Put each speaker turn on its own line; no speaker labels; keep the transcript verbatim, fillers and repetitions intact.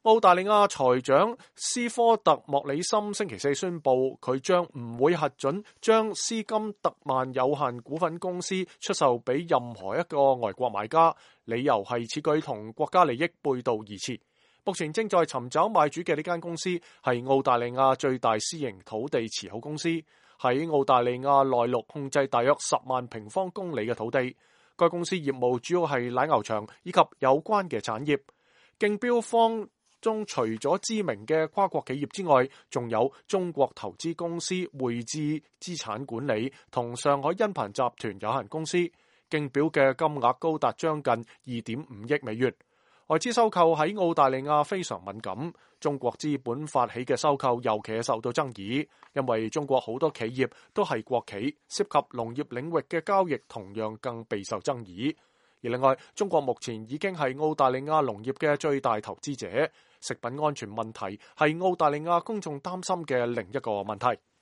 澳大利亞財長斯科特莫里森星期四宣布，佢將唔會核准將斯金特曼有限股份公司出售俾任何一個外國買家，理由係此舉同國家利益背道而馳。目前正在尋找買主嘅呢間公司係澳大利亞最大私營土地持有公司，喺澳大利亞內陸控制大約十萬平方公里嘅土地。該公司業務主要係奶牛場以及有關嘅產業。競標方中除咗知名嘅跨國企業之外，仲有中國投資公司匯智資產管理同上海欣鵬集團有限公司。競標嘅金額高達將近二點五億美元。外資收購喺澳大利亞非常敏感，中國資本發起嘅收購尤其係受到爭議，因為中國好多企業都係國企，涉及農業領域嘅交易同樣更備受爭議。而另外，中國目前已經係澳大利亞農業嘅最大投資者，食品安全問題係澳大利亞公眾擔心嘅另一個問題。